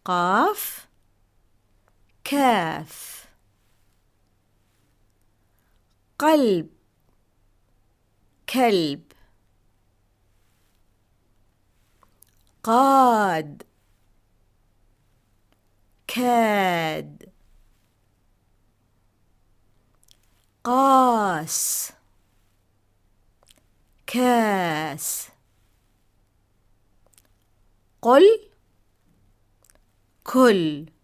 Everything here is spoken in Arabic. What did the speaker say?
قاف كاف. قلب كلب. قاد كاد. قاس كاس. قل كل.